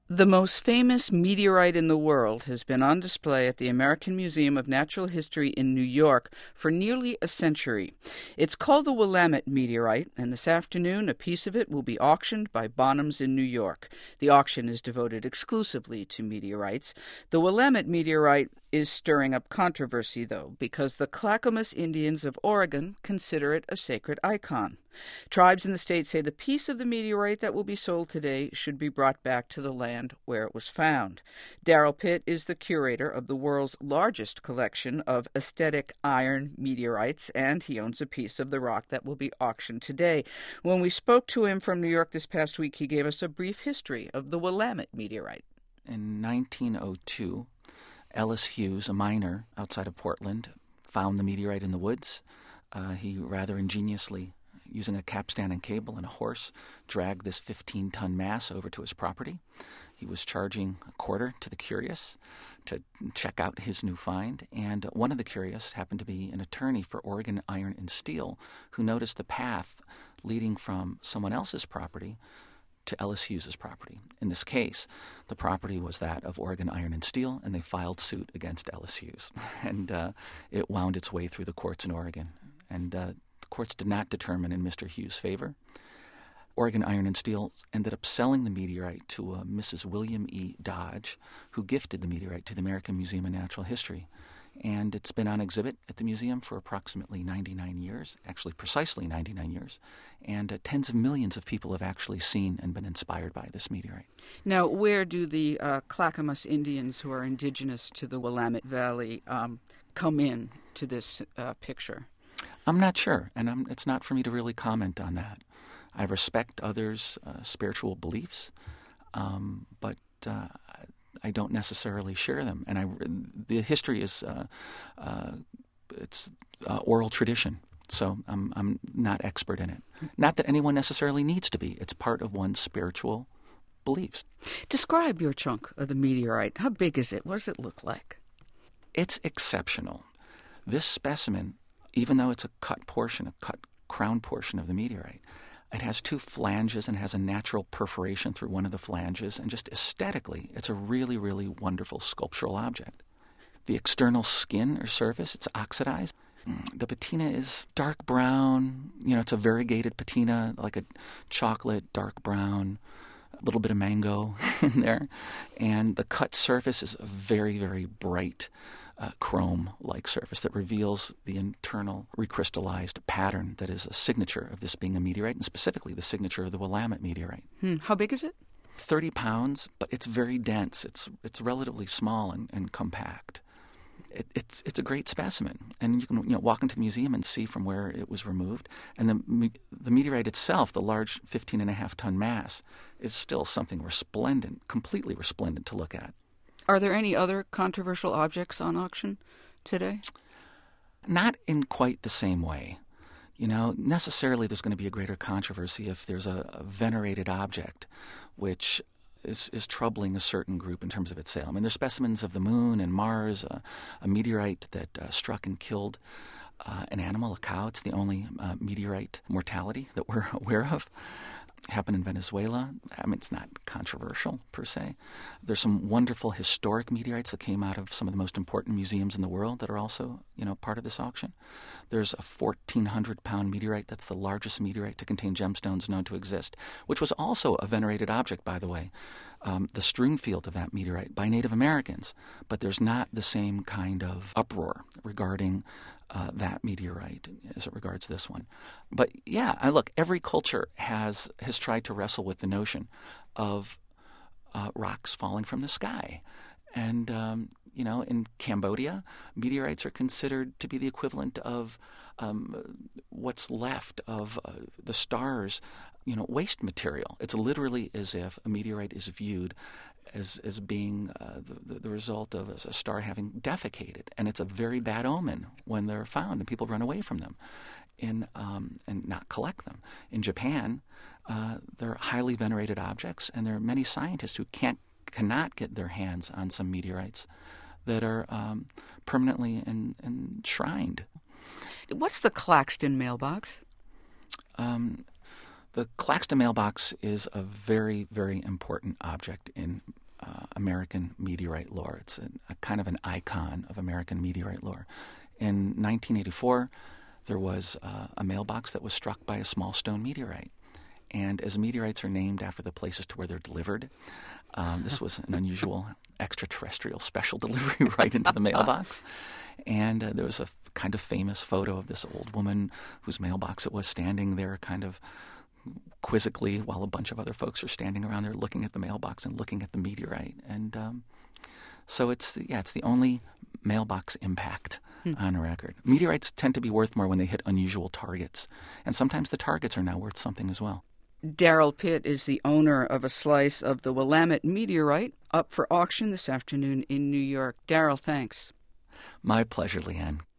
The most famous meteorite in the world has been on display at the American Museum of Natural History in New York for nearly a century. It's called the Willamette meteorite, and this afternoon a piece of it will be auctioned by Bonhams in New York. The auction is devoted exclusively to meteorites. The Willamette meteorite is stirring up controversy, though, because the Clackamas Indians of Oregon consider it a sacred icon. Tribes in the state say the piece of the meteorite that will be sold today should be brought back to the land where it was found. Darrell Pitt is the curator of the world's largest collection of aesthetic iron meteorites, and he owns a piece of the rock that will be auctioned today. When we spoke to him from New York this past week, he gave us a brief history of the Willamette meteorite. In 1902, Ellis Hughes, a miner outside of Portland, found the meteorite in the woods. He rather ingeniously, using a capstan and cable and a horse, dragged this 15-ton mass over to his property. He was charging a quarter to the curious to check out his new find, and one of the curious happened to be an attorney for Oregon Iron and Steel who noticed the path leading from someone else's property to Ellis Hughes' property. In this case, the property was that of Oregon Iron and Steel, and they filed suit against Ellis Hughes. And it wound its way through the courts in Oregon. And the courts did not determine in Mr. Hughes' favor. Oregon Iron and Steel ended up selling the meteorite to Mrs. William E. Dodge, who gifted the meteorite to the American Museum of Natural History. And it's been on exhibit at the museum for approximately 99 years, actually precisely 99 years. And tens of millions of people have actually seen and been inspired by this meteorite. Now, where do the Clackamas Indians, who are indigenous to the Willamette Valley, come in to this picture? I'm not sure, and it's not for me to really comment on that. I respect others' spiritual beliefs, but I don't necessarily share them. And the history is it's oral tradition, so I'm not expert in it. Not that anyone necessarily needs to be. It's part of one's spiritual beliefs. Describe your chunk of the meteorite. How big is it? What does it look like? It's exceptional. This specimen, even though it's a cut crown portion of the meteorite, it has two flanges and has a natural perforation through one of the flanges, and just aesthetically, it's a really, really wonderful sculptural object. The external skin or surface, it's oxidized. The patina is dark brown. It's a variegated patina, like a chocolate, dark brown, a little bit of mango in there. And the cut surface is a very, very bright chrome-like surface that reveals the internal recrystallized pattern that is a signature of this being a meteorite, and specifically the signature of the Willamette meteorite. How big is it? 30 pounds, but it's very dense. It's relatively small and compact. It's a great specimen, and you can walk into the museum and see from where it was removed. And the meteorite itself, the large 15.5-ton mass, is still something resplendent, completely resplendent to look at. Are there any other controversial objects on auction today? Not in quite the same way. Necessarily there's going to be a greater controversy if there's a venerated object which is troubling a certain group in terms of its sale. I mean, there's specimens of the moon and Mars, a meteorite that struck and killed an animal, a cow. It's the only meteorite mortality that we're aware of. Happened in Venezuela. I mean, it's not controversial per se. There's some wonderful historic meteorites that came out of some of the most important museums in the world that are also, part of this auction. There's a 1,400-pound meteorite that's the largest meteorite to contain gemstones known to exist, which was also a venerated object, by the way, the strewn field of that meteorite by Native Americans. But there's not the same kind of uproar regarding that meteorite as it regards this one. But yeah, look, every culture has tried to wrestle with the notion of rocks falling from the sky. And, in Cambodia, meteorites are considered to be the equivalent of what's left of the stars, waste material. It's literally as if a meteorite is viewed as being the result of a star having defecated, and it's a very bad omen when they're found and people run away from them and not collect them. In Japan, they're highly venerated objects, and there are many scientists who cannot get their hands on some meteorites that are permanently enshrined. What's the Claxton mailbox? The Claxton mailbox is a very, very important object in American meteorite lore. It's a kind of an icon of American meteorite lore. In 1984, there was a mailbox that was struck by a small stone meteorite. And as meteorites are named after the places to where they're delivered, this was an unusual extraterrestrial special delivery right into the mailbox. And there was a kind of famous photo of this old woman whose mailbox it was standing there kind of quizzically while a bunch of other folks are standing around there looking at the mailbox and looking at the meteorite. And so it's the only mailbox impact on record. Meteorites tend to be worth more when they hit unusual targets. And sometimes the targets are now worth something as well. Darrell Pitt is the owner of a slice of the Willamette meteorite up for auction this afternoon in New York. Darrell, thanks. My pleasure, Leanne.